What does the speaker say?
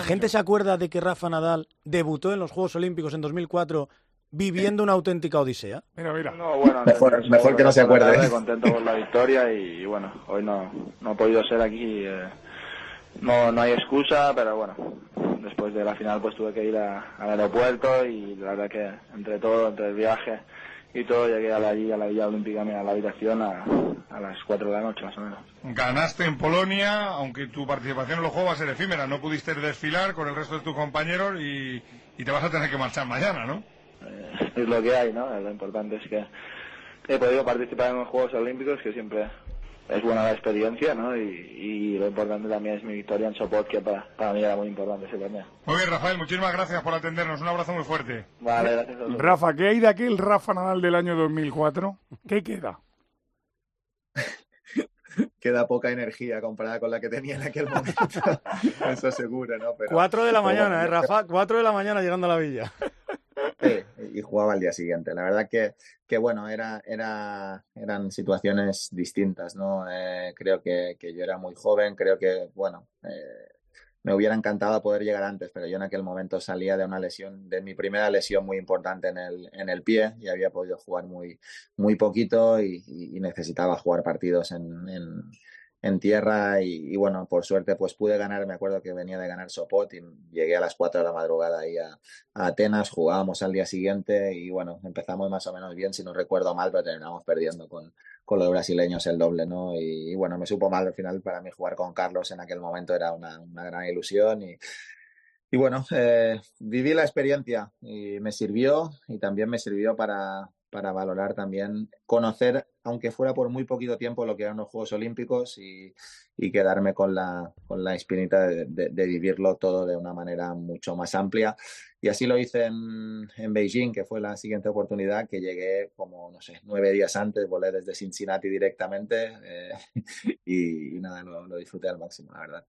gente se acuerda de que Rafa Nadal debutó en los Juegos Olímpicos en 2004 viviendo una auténtica odisea? Mira. No, bueno, mejor que no se acuerde. Tarde, contento por la victoria y bueno, hoy no he podido ser aquí. No hay excusa, pero bueno, después de la final pues tuve que ir al aeropuerto y la verdad que entre el viaje y todo, llegué a la Villa Olímpica, a la habitación a las 4 de la noche más o menos. Ganaste en Polonia, aunque tu participación en los Juegos va a ser efímera, no pudiste desfilar con el resto de tus compañeros y te vas a tener que marchar mañana, ¿no? Es lo que hay, ¿no? Lo importante es que he podido participar en los Juegos Olímpicos, que siempre es buena la experiencia, ¿no? Y lo importante también es mi victoria en Sopot, que para mí era muy importante ese torneo. Muy bien, Rafael, muchísimas gracias por atendernos. Un abrazo muy fuerte. Vale, gracias a vosotros. Rafa, ¿qué hay de aquel Rafa Nadal del año 2004? ¿Qué queda? Queda poca energía comparada con la que tenía en aquel momento. Eso seguro, ¿no? Pero, 4 de la mañana, bueno, Rafa? 4 de la mañana llegando a la Villa. Sí, y jugaba al día siguiente. La verdad que bueno, eran situaciones distintas, ¿no? Creo que yo era muy joven, creo que, bueno, me hubiera encantado poder llegar antes, pero yo en aquel momento salía de una lesión, de mi primera lesión muy importante en el pie, y había podido jugar muy poquito y necesitaba jugar partidos en tierra y bueno, por suerte pues pude ganar. Me acuerdo que venía de ganar Sopot y llegué a las 4 de la madrugada ahí a Atenas, jugábamos al día siguiente y bueno, empezamos más o menos bien, si no recuerdo mal, pero terminamos perdiendo con los brasileños el doble, ¿no? Y bueno, me supo mal al final. Para mí jugar con Carlos en aquel momento era una gran ilusión y bueno, viví la experiencia y me sirvió, y también me sirvió para valorar también, conocer, aunque fuera por muy poquito tiempo, lo que eran los Juegos Olímpicos y quedarme con la espinita de vivirlo todo de una manera mucho más amplia. Y así lo hice en Beijing, que fue la siguiente oportunidad, que llegué como, no sé, 9 días antes, volé desde Cincinnati directamente y nada, lo disfruté al máximo, la verdad.